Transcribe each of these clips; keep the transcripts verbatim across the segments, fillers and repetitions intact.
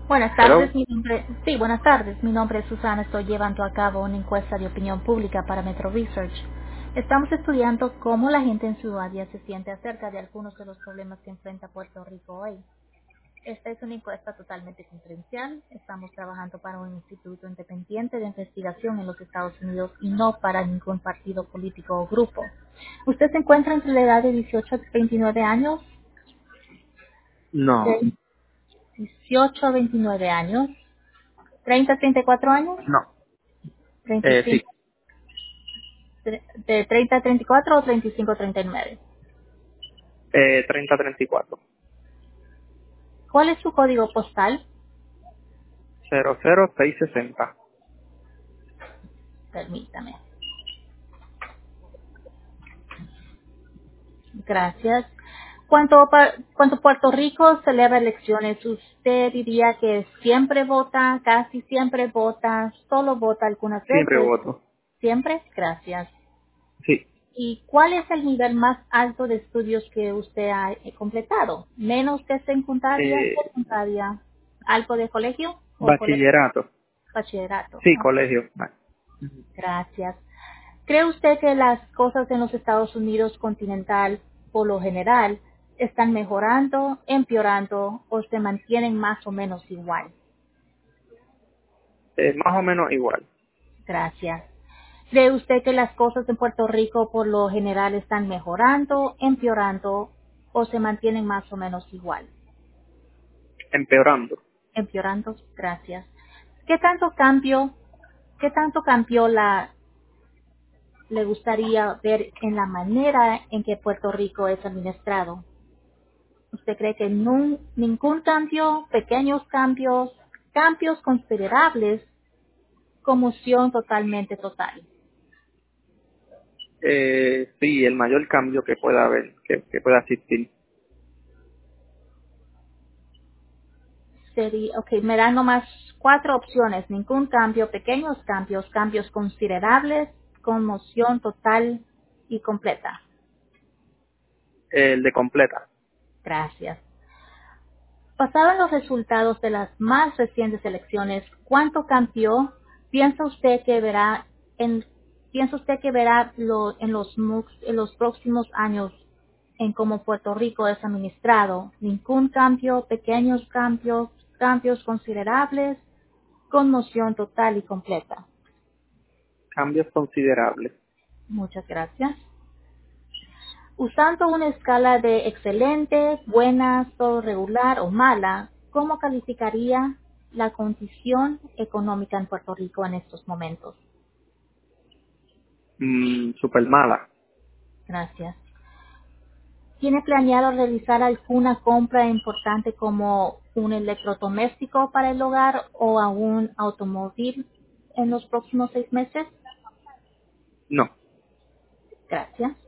Buenas Hello. tardes, mi nombre, sí, buenas tardes. Mi nombre es Susana. Estoy llevando a cabo una encuesta de opinión pública para Metro Research. Estamos estudiando cómo la gente en su área se siente acerca de algunos de los problemas que enfrenta Puerto Rico hoy. Esta es una encuesta totalmente confidencial. Estamos trabajando para un instituto independiente de investigación en los Estados Unidos y no para ningún partido político o grupo. ¿Usted se encuentra entre la edad de dieciocho a veintinueve años? No, De dieciocho a veintinueve años. ¿treinta a treinta y cuatro años? no. Eh, sí, treinta y cinco, tre- de treinta a treinta y cuatro o treinta y cinco a treinta y nueve. eh, treinta treinta y cuatro. ¿Cuál es su código postal? cero cero seis sesenta. Permítame. Gracias. ¿Cuánto, pa- cuánto Puerto Rico celebra elecciones? ¿Usted diría que siempre vota, casi siempre vota, solo vota algunas Siempre veces? voto. ¿Siempre? Gracias. Sí. ¿Y cuál es el nivel más alto de estudios que usted ha eh, completado? ¿Menos que secundaria, Eh, secundaria, algo de colegio o colegio? bachillerato. Bachillerato. Sí, Ok, colegio. Vale. gracias. ¿Cree usted que las cosas en los Estados Unidos continental, por lo general, están mejorando, empeorando o se mantienen más o menos igual? Eh, más o menos igual. Gracias. ¿Cree usted que las cosas en Puerto Rico por lo general están mejorando, empeorando o se mantienen más o menos igual? Empeorando. Empeorando, gracias. ¿Qué tanto cambio, qué tanto cambió la, le gustaría ver en la manera en que Puerto Rico es administrado? ¿Usted cree que nun- ningún cambio, pequeños cambios, cambios considerables, conmoción totalmente total? Eh, sí, el mayor cambio que pueda haber, que, que pueda existir. Sería, ok, me dan nomás cuatro opciones. Ningún cambio, pequeños cambios, cambios considerables, conmoción total y completa. El de completa. Gracias. Basado en los resultados de las más recientes elecciones, ¿cuánto cambió? ¿Piensa usted que verá en piensa usted que verá lo- en los mu- en los próximos años en cómo Puerto Rico es administrado? Ningún cambio, pequeños cambios, cambios considerables, conmoción total y completa. Cambios considerables. Muchas gracias. Usando una escala de excelente, buena, todo regular o mala, ¿cómo calificaría la condición económica en Puerto Rico en estos momentos? Mm, super mala. Gracias. ¿Tiene planeado realizar alguna compra importante como un electrodoméstico para el hogar o a un automóvil en los próximos seis meses? No. Gracias.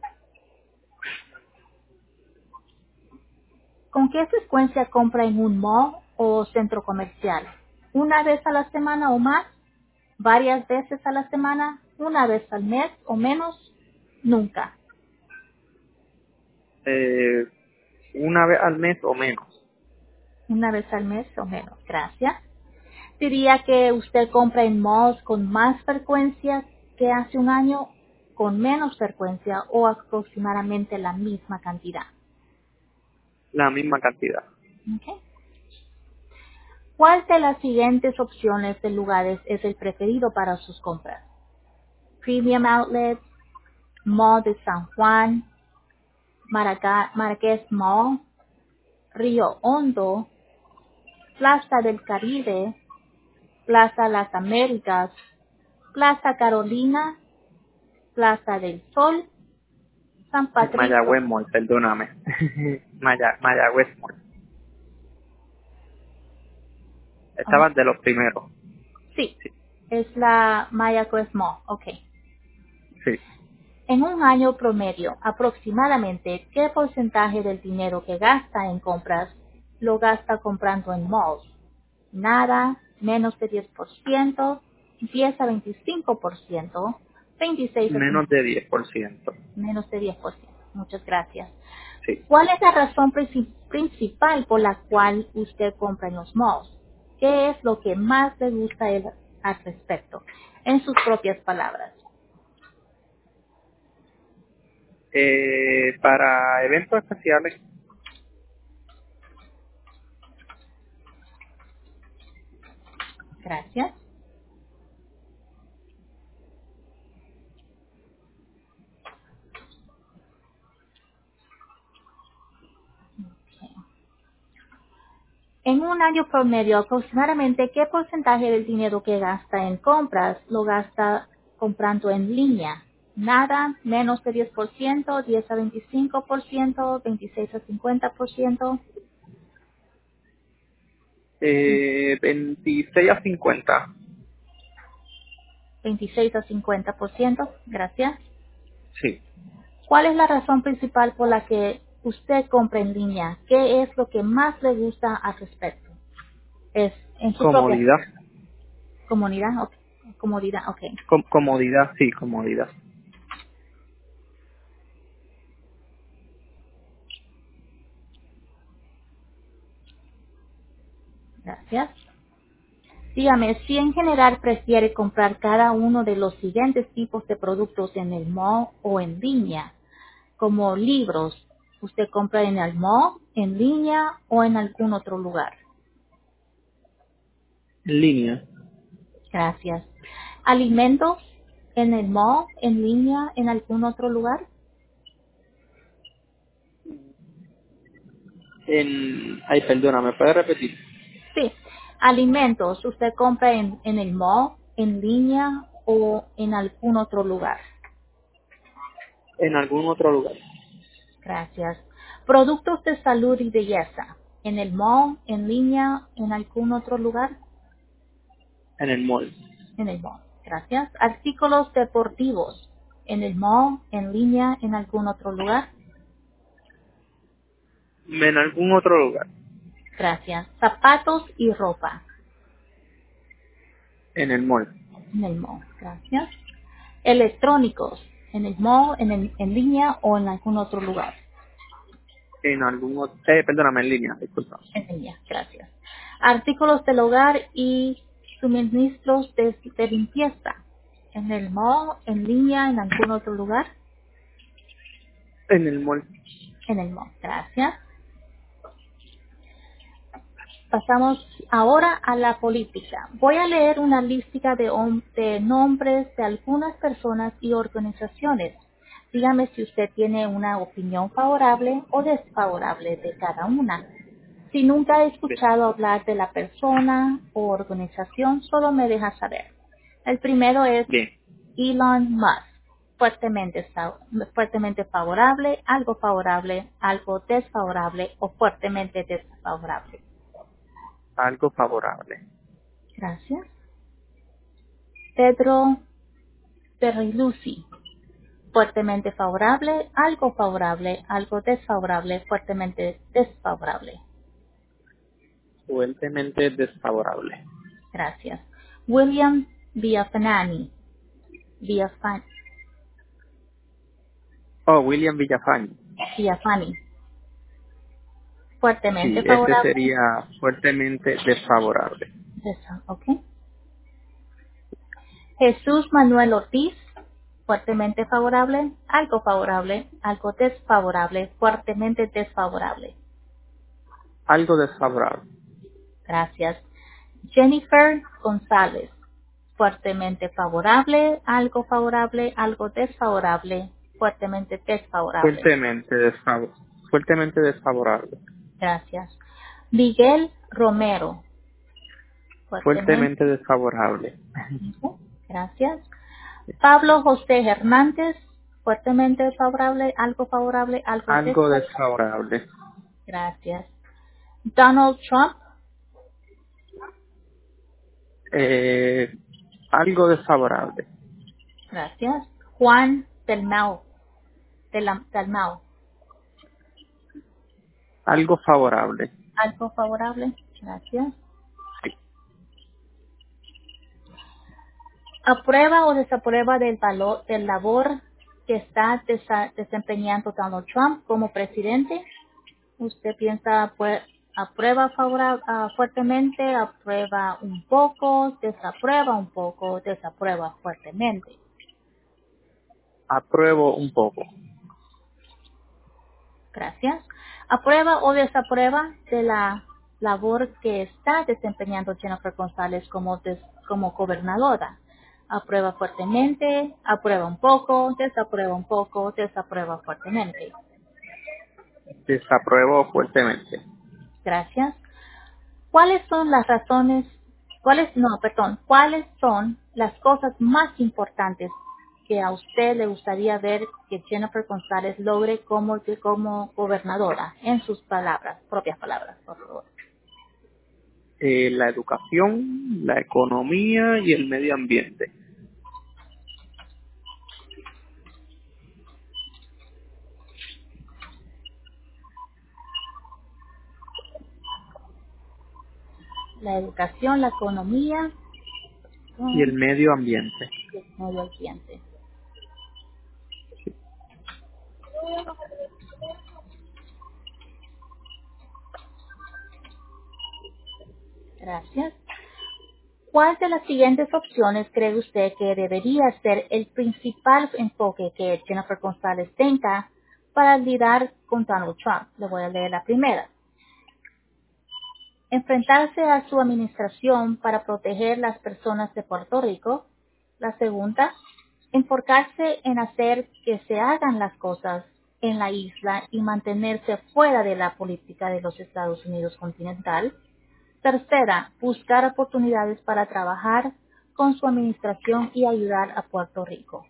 ¿Con qué frecuencia compra en un mall o centro comercial? ¿Una vez a la semana o más? ¿Varias veces a la semana? ¿Una vez al mes o menos? Nunca. Eh, una vez al mes o menos. Una vez al mes o menos. Gracias. Diría que usted compra en malls con más frecuencia que hace un año, con menos frecuencia o aproximadamente la misma cantidad. La misma cantidad. ¿Ok? ¿Cuál de las siguientes opciones de lugares es el preferido para sus compras? Premium Outlets, Mall de San Juan, Maraca- Marqués Mall, Río Hondo, Plaza del Caribe, Plaza Las Américas, Plaza Carolina, Plaza del Sol, San Patricio. Mayagüez Mall, perdóname. Maya, Mayagüez Mall. Oh, Estaban de los primeros. sí, Sí. es la Mayagüez Mall. Ok. Sí. En un año promedio, aproximadamente, ¿qué porcentaje del dinero que gasta en compras lo gasta comprando en malls? Nada, menos de diez por ciento, diez a veinticinco por ciento, veintiséis a Menos cincuenta de diez por ciento. menos de diez por ciento. Muchas gracias. Sí. ¿Cuál es la razón princi- principal por la cual usted compra en los malls? ¿Qué es lo que más le gusta a él al respecto? En sus propias palabras. Eh, para eventos especiales, Gracias. En un año promedio, aproximadamente, ¿qué porcentaje del dinero que gasta en compras lo gasta comprando en línea? Nada, menos de diez por ciento, diez a veinticinco por ciento, veintiséis a cincuenta por ciento, eh, veintiséis a cincuenta. veintiséis a cincuenta por ciento. Gracias. Sí. ¿Cuál es la razón principal por la que usted compra en línea? ¿Qué es lo que más le gusta al respecto? Es en su propia Comodidad. comunidad, ok. Comodidad, ok. Com- comodidad, sí, comodidad. Gracias. Dígame, si en general prefiere comprar cada uno de los siguientes tipos de productos en el mall o en línea, como libros, ¿usted compra en el mall, en línea o en algún otro lugar? En línea. Gracias. ¿Alimentos en el mall, en línea, en algún otro lugar? En, ay, perdona, ¿me puede repetir? Sí. ¿Alimentos usted compra en, en el mall, en línea o en algún otro lugar? En algún otro lugar. Gracias. Productos de salud y belleza. ¿En el mall, en línea, en algún otro lugar? En el mall. En el mall. Gracias. Artículos deportivos. ¿En el mall, en línea, en algún otro lugar? En algún otro lugar. Gracias. Zapatos y ropa. En el mall. En el mall. Gracias. Electrónicos. ¿En el mall, en, el- en línea o en algún otro lugar? En algún otro, eh, perdóname, en línea, disculpa. En línea. Gracias. Artículos del hogar y suministros de, de limpieza. ¿En el mall, en línea, en algún otro lugar? En el mall. En el mall. Gracias. Pasamos ahora a la política. Voy a leer una lista de, hom- de nombres de algunas personas y organizaciones. Dígame si usted tiene una opinión favorable o desfavorable de cada una. Si nunca ha Bien. escuchado hablar de la persona o organización, solo me deja saber. El primero es Bien. Elon Musk. Fuertemente, sa- fuertemente favorable, algo favorable, algo desfavorable o fuertemente desfavorable. Algo favorable. Gracias. Pedro Berrizluci. Fuertemente favorable, algo favorable, algo desfavorable, fuertemente desfavorable. Fuertemente desfavorable. Gracias. William Villafanani. Villafan- Oh, William Villafañe. Villafani. Sí, Fuertemente ese favorable. sería fuertemente desfavorable. Desa- ok. Jesús Manuel Ortiz. Fuertemente favorable, algo favorable, algo desfavorable, fuertemente desfavorable. Algo desfavorable. Gracias. Jennifer González. Fuertemente favorable, algo favorable, algo desfavorable, fuertemente desfavorable. Fuertemente desfavorable. Fuertemente desfavorable. Gracias. Miguel Romero. Fuertemente. Fuertemente desfavorable. Gracias. Pablo José Hernández. Fuertemente favorable, algo favorable, algo Algo desfavorable. desfavorable. Gracias. Donald Trump. Eh, algo desfavorable. Gracias. Juan Dalmau. Delam- Dalmau. Algo favorable. Algo favorable. Gracias. Sí. ¿Aprueba o desaprueba del valor del labor que está desa- desempeñando Donald Trump como presidente? ¿Usted piensa pues, Aprueba favora- ah, fuertemente, aprueba un poco, desaprueba un poco, desaprueba fuertemente. Apruebo un poco. Gracias. Aprueba o desaprueba de la labor que está desempeñando Jennifer González como, des- como gobernadora. Aprueba fuertemente, aprueba un poco, desaprueba un poco, desaprueba fuertemente. Desapruebo fuertemente. Gracias. ¿Cuáles son las razones, cuáles, no, perdón, cuáles son las cosas más importantes que a usted le gustaría ver que Jennifer González logre como, como gobernadora? En sus palabras, propias palabras, por favor. Eh, la educación, la economía y el medio ambiente. La educación, la economía Y el mm, medio ambiente. y el medio ambiente. Gracias. ¿Cuál de las siguientes opciones cree usted que debería ser el principal enfoque que Jennifer González tenga para lidiar con Donald Trump? Le voy a leer la primera. Enfrentarse a su administración para proteger las personas de Puerto Rico. La segunda, enfocarse en hacer que se hagan las cosas en la isla y mantenerse fuera de la política de los Estados Unidos continental. Tercera, buscar oportunidades para trabajar con su administración y ayudar a Puerto Rico.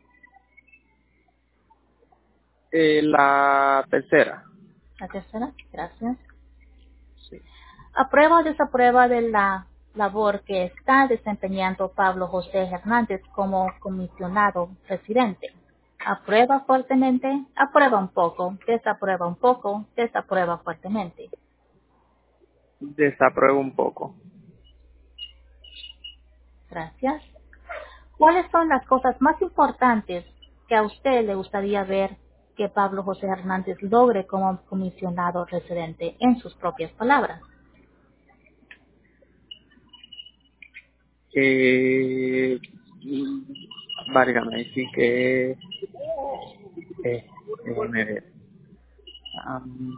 Eh, la tercera. La tercera, gracias. Sí. Aprueba o desaprueba de la labor que está desempeñando Pablo José Hernández como comisionado residente. Aprueba fuertemente, aprueba un poco, desaprueba un poco, desaprueba fuertemente. Desapruebo un poco. Gracias. ¿Cuáles son las cosas más importantes que a usted le gustaría ver que Pablo José Hernández logre como comisionado residente en sus propias palabras? Eh, mm, válgame, sí que eh, déjeme ver. Am,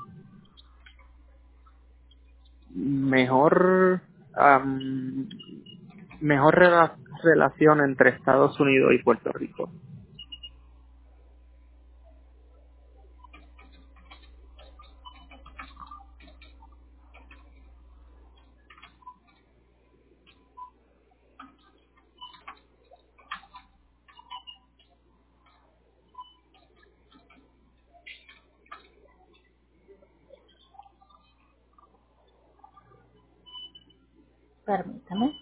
mejor am, mejor rela- relación entre Estados Unidos y Puerto Rico. Permítame.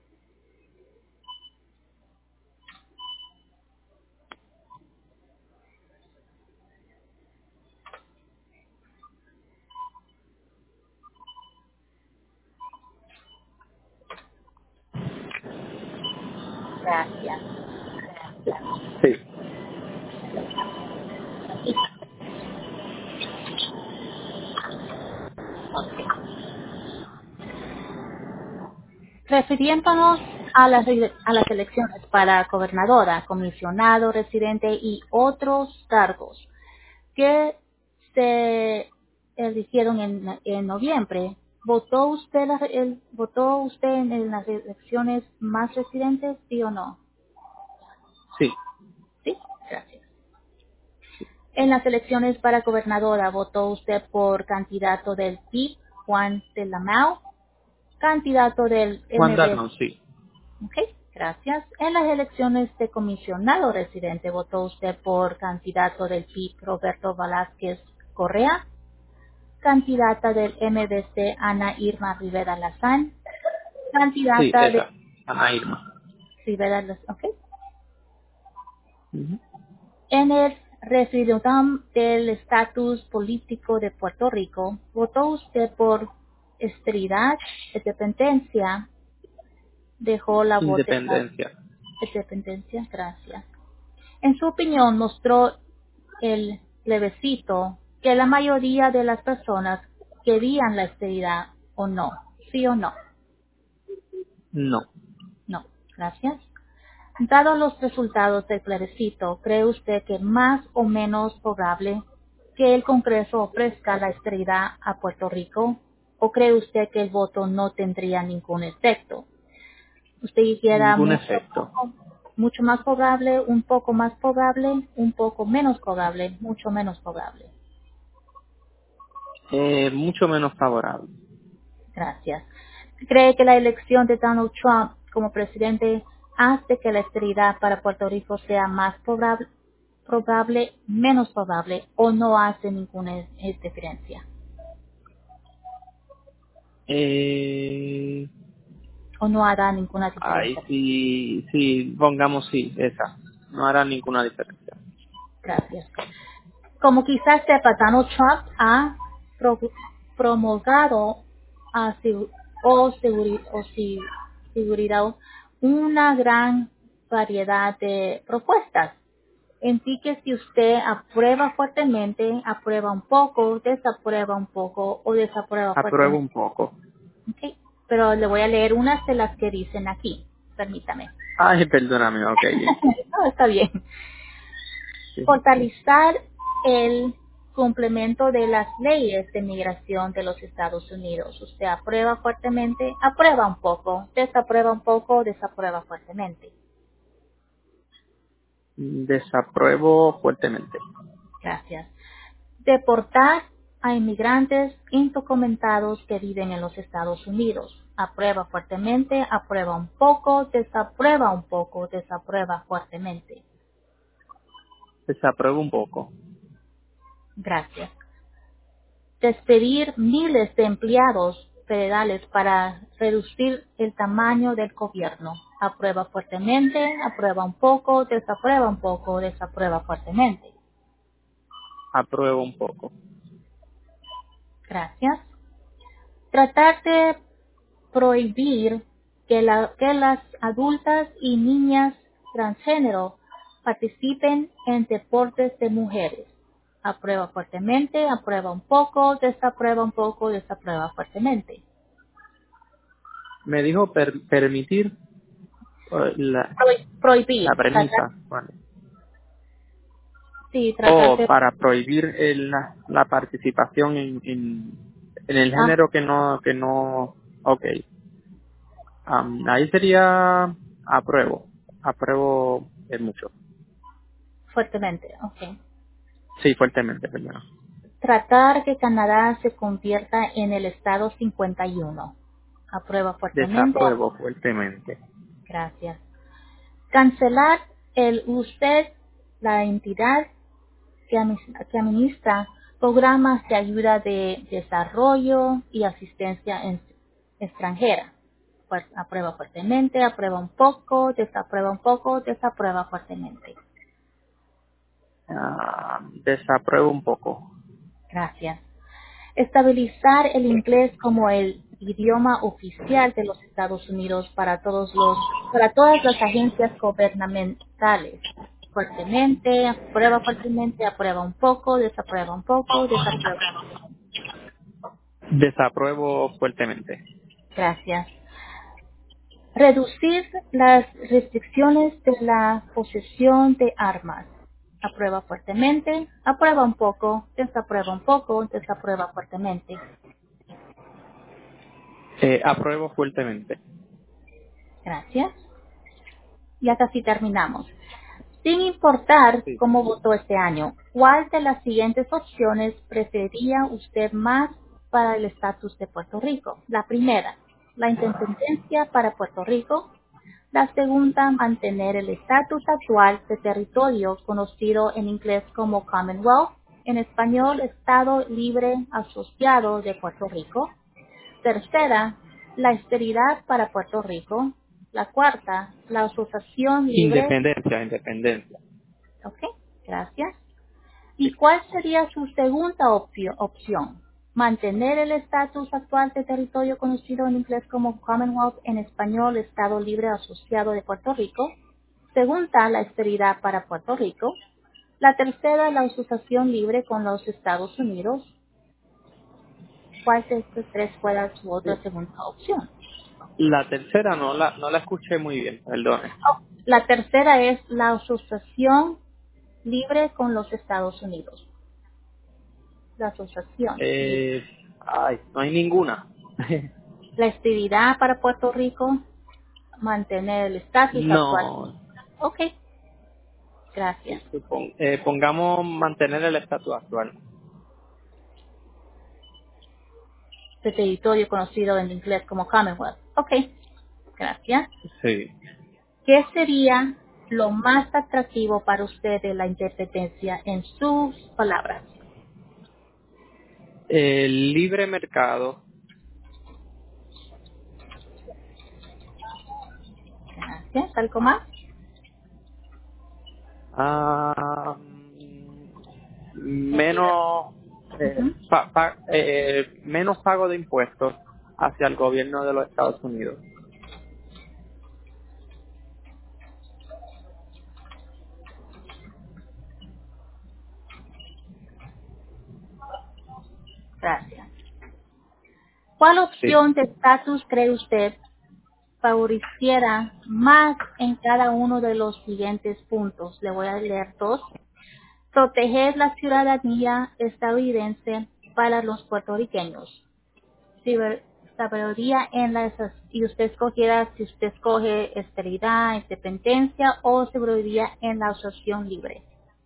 Gracias. Sí, Refiriéndonos a las, a las elecciones para gobernadora, comisionado residente y otros cargos que se eligieron en, en noviembre, ¿votó usted, la- el, ¿votó usted en, en las elecciones más residentes, sí o no? sí, Sí, gracias. En las elecciones para gobernadora, ¿votó usted por candidato del P I B, Juan de la Mao? Candidato del Juan M B. Dalmau, sí. Ok, gracias. En las elecciones de comisionado residente, ¿votó usted por candidato del P I B, Roberto Velázquez Correa? Candidata del M B C, Ana Irma Rivera Lazán. Sí, Candidata de esa, Ana Irma. Rivera Lazán, ok. Ujú. En el referéndum del estatus político de Puerto Rico, ¿votó usted por esterilidad, independencia? Dejó la botella. Independencia. Independencia, gracias. En su opinión, mostró el plebiscito que la mayoría de las personas querían la esterilidad o no? ¿Sí o no? No. No. Gracias. Dado los resultados del plebiscito, ¿cree usted que más o menos probable que el Congreso ofrezca la estadidad a Puerto Rico? ¿O cree usted que el voto no tendría ningún efecto? ¿Usted quisiera Ningún mucho, efecto. poco, mucho más probable, un poco más probable, un poco menos probable, mucho menos probable? Eh, mucho menos favorable. Gracias. ¿Cree que la elección de Donald Trump como presidente hace que la estabilidad para Puerto Rico sea más probable, probable, menos probable o no hace ninguna eh, diferencia? Eh, ¿O no hará ninguna ahí diferencia? sí, sí, pongamos sí, esa. No hará ninguna diferencia. Gracias. Como quizás sepa, Donald Trump ha pro- promulgado a segu- o, seguri- o si- seguridad una gran variedad de propuestas. En sí que si usted aprueba fuertemente, aprueba un poco, desaprueba un poco o desaprueba Apruebo fuertemente. un poco. ¿Ok? Pero le voy a leer unas de las que dicen aquí. Permítame. Ay, perdóname, ok, bien. No, está bien. Sí. Fortalecer el complemento de las leyes de migración de los Estados Unidos. Usted aprueba fuertemente, aprueba un poco, desaprueba un poco, desaprueba fuertemente. Desapruebo fuertemente. Gracias. Deportar a inmigrantes indocumentados que viven en los Estados Unidos. Aprueba fuertemente, aprueba un poco, desaprueba un poco, desaprueba fuertemente. Desapruebo un poco. Gracias. Despedir miles de empleados federales para reducir el tamaño del gobierno. Aprueba fuertemente, aprueba un poco, desaprueba un poco, desaprueba fuertemente. Apruebo un poco. Gracias. Tratar de prohibir que, la- que las adultas y niñas transgénero participen en deportes de mujeres. Aprueba fuertemente, aprueba un poco, desaprueba un poco, desaprueba fuertemente. Me dijo per- permitir eh, la, Pro- prohibir, la tratar, premisa. Vale. sí, tratar O de, para prohibir el- la, la participación en, en, en el ah, género que no, que no, ok. Am, ahí sería apruebo. Apruebo es mucho. fuertemente, ok. Sí, fuertemente, perdón. Tratar que Canadá se convierta en el estado cincuenta y uno. Aprueba fuertemente, Desapruebo fuertemente. gracias. Cancelar el usted, la entidad que amis- que administra programas de ayuda de desarrollo y asistencia en- extranjera. Pues aprueba fuertemente, aprueba un poco, desaprueba un poco, desaprueba fuertemente. Ah, desapruebo un poco. Gracias. Estabilizar el inglés como el idioma oficial de los Estados Unidos para todos los, para todas las agencias gubernamentales. Fuertemente, aprueba fuertemente, aprueba un poco, desaprueba un poco, desaprueba. Desapruebo fuertemente. Gracias. Reducir las restricciones de la posesión de armas. Aprueba fuertemente, aprueba un poco, desaprueba un poco, desaprueba fuertemente. Eh, apruebo fuertemente. Gracias. Ya casi terminamos. Sin importar Sí. cómo votó este año, ¿cuál de las siguientes opciones preferiría usted más para el estatus de Puerto Rico? La primera, la independencia para Puerto Rico. La segunda, mantener el estatus actual de territorio conocido en inglés como Commonwealth, en español Estado Libre Asociado de Puerto Rico. Tercera, la esterilidad para Puerto Rico. La cuarta, la asociación libre. Independencia, independencia. Ok, gracias. Sí. ¿Y cuál sería su segunda opcio- opción? Mantener el estatus actual de territorio conocido en inglés como Commonwealth, en español Estado Libre Asociado de Puerto Rico. Segunda, la esterilidad para Puerto Rico. La tercera, la asociación libre con los Estados Unidos. cuál de estos tres fuera su otra segunda opción. La tercera no la, no la escuché muy bien, perdone. Oh, la tercera es la asociación libre con los Estados Unidos. La asociación libre. Eh, ay, no hay ninguna. La estabilidad para Puerto Rico, mantener el estatus actual. No, Ok, gracias. supon- eh, pongamos mantener el estatus actual. Este territorio conocido en inglés como Commonwealth. Ok, gracias. Sí. ¿Qué sería lo más atractivo para usted de la independencia en sus palabras? El libre mercado, Gracias. ¿Algo más? ah, El libre. menos, eh, Ujú. pa- pa- eh, menos pago de impuestos hacia el gobierno de los Estados Unidos. Gracias. ¿Cuál Sí. opción de estatus cree usted favoreciera más en cada uno de los siguientes puntos? Le voy a leer dos. Proteger la ciudadanía estadounidense para los puertorriqueños. Ciber- Sabiduría en la y usted escogiera si usted escoge esterilidad, independencia o sabiduría en la asociación libre.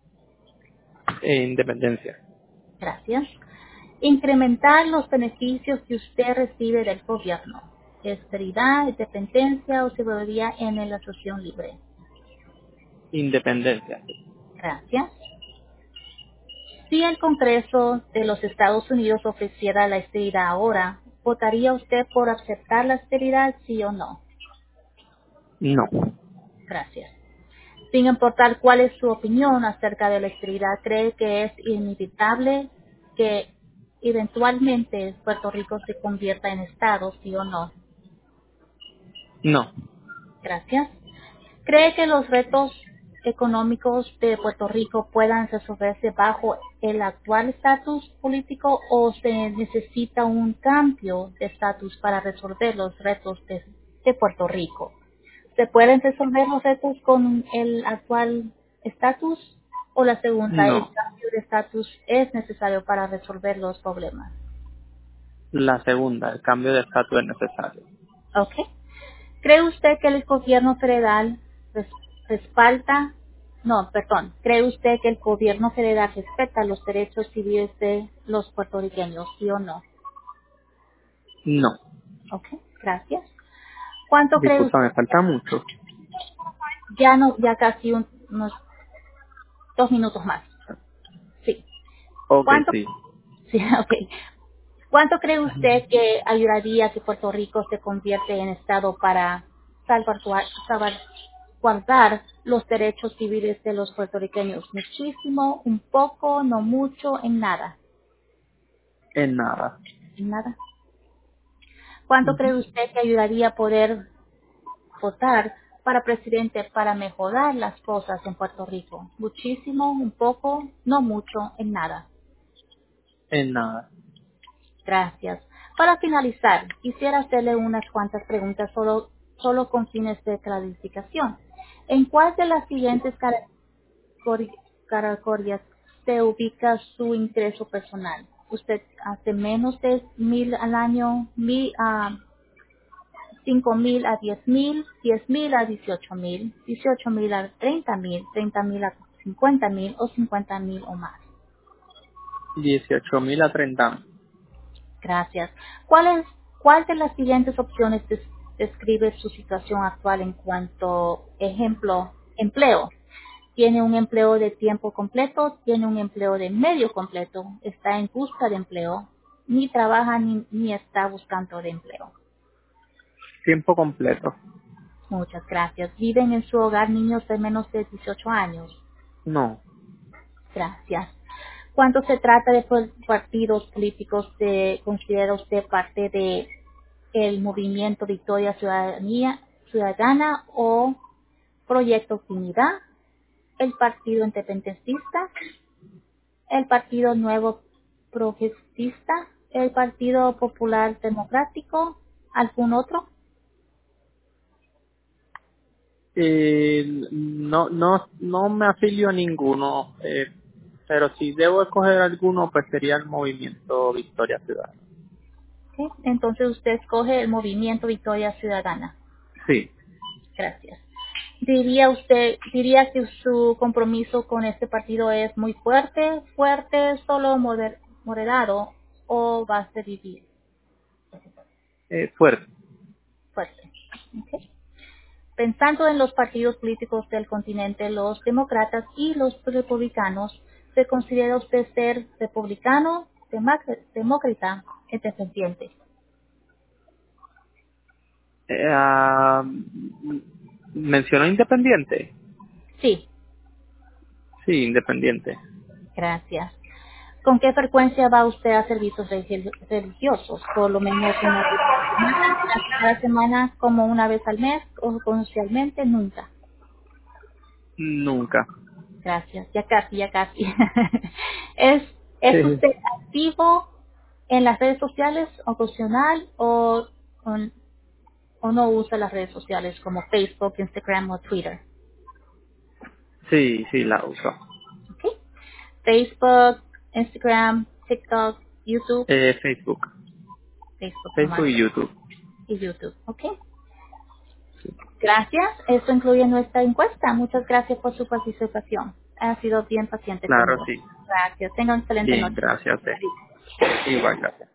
E independencia. Gracias. Incrementar los beneficios que usted recibe del gobierno. Esterilidad, independencia o sabiduría en la asociación libre. Independencia. Gracias. Si el Congreso de los Estados Unidos ofreciera la esterilidad ahora, ¿votaría usted por aceptar la esterilidad, sí o no? No. Gracias. Sin importar cuál es su opinión acerca de la esterilidad, ¿cree que es inevitable que eventualmente Puerto Rico se convierta en Estado, sí o no? No. Gracias. ¿Cree que los retos económicos de Puerto Rico puedan resolverse bajo el actual estatus político o se necesita un cambio de estatus para resolver los retos de, de Puerto Rico? ¿Se pueden resolver los retos con el actual estatus? O la segunda, el No. cambio de estatus es necesario para resolver los problemas. La segunda, el cambio de estatus es necesario. ¿Ok? ¿Cree usted que el gobierno federal res- respalda, no, perdón, cree usted que el gobierno federal respeta los derechos civiles de los puertorriqueños, sí o no? No. Ok, gracias. ¿Cuánto cree Disculpa, usted? me falta mucho. Ya no, ya casi un- unos dos minutos más. Sí. Ok, ¿Cuánto? sí. Sí, ok. ¿Cuánto cree usted que ayudaría que Puerto Rico se convierte en Estado para salvaguardar, salvaguardar los derechos civiles de los puertorriqueños? Muchísimo, un poco, no mucho, en nada. En nada. En nada. ¿Cuánto cree usted que ayudaría a poder votar para presidente para mejorar las cosas en Puerto Rico? Muchísimo, un poco, no mucho, en nada. En nada. Gracias. Para finalizar, quisiera hacerle unas cuantas preguntas solo, solo con fines de clarificación. ¿En cuál de las siguientes categori- categorías se ubica su ingreso personal? ¿Usted hace menos de mil al año, mil a cinco mil a diez mil, diez mil a dieciocho mil, dieciocho mil a treinta mil, treinta mil a cincuenta mil o cincuenta mil o más? Dieciocho mil a treinta. Gracias. ¿Cuál es, cuál de las siguientes opciones des- describe su situación actual en cuanto, ejemplo, empleo? ¿Tiene un empleo de tiempo completo? ¿Tiene un empleo de medio completo? ¿Está en busca de empleo? Ni trabaja ni, ni está buscando de empleo. Tiempo completo. Muchas gracias. ¿Viven en su hogar niños de menos de dieciocho años? No. Gracias. Cuando se trata de pues, partidos políticos, ¿se considera usted parte de el movimiento Victoria Ciudadanía Ciudadana o Proyecto Dignidad, el Partido Independentista, el Partido Nuevo Progresista, el Partido Popular Democrático? ¿Algún otro? Eh, no, no, no me afilio a ninguno, eh, pero si debo escoger alguno, pues sería el Movimiento Victoria Ciudadana. ¿Sí? Entonces usted escoge el Movimiento Victoria Ciudadana. Sí, Gracias. ¿Diría usted, diría que su compromiso con este partido es muy fuerte, fuerte, solo moder- moderado o va a ser vivir eh, fuerte. fuerte? ¿Ok? Pensando en los partidos políticos del continente, los demócratas y los republicanos, ¿se considera usted ser republicano, demócrata, demócrata, independiente? Eh, ah, m- ¿Mencionó independiente? Sí, Sí, independiente. gracias. ¿Con qué frecuencia va usted a servicios religi- religiosos? ¿Por lo menos una vez a la semana, casi cada semana, como una vez al mes o comercialmente? Nunca. Nunca. Gracias, ya casi, ya casi. ¿Es, ¿Es Sí. usted activo en las redes sociales, ocasional, o, o, o no usa las redes sociales como Facebook, Instagram o Twitter? Sí, sí, la uso. ¿Ok? Facebook, Instagram, TikTok, YouTube, Eh, Facebook. Facebook Facebook nomás, y YouTube. y YouTube. ¿Ok? Gracias. Esto incluye nuestra encuesta. Muchas gracias por su participación. Ha sido bien paciente Claro, conmigo. sí. Gracias. Tenga una excelente Bien, noche. gracias a usted. Adiós. Igual, gracias.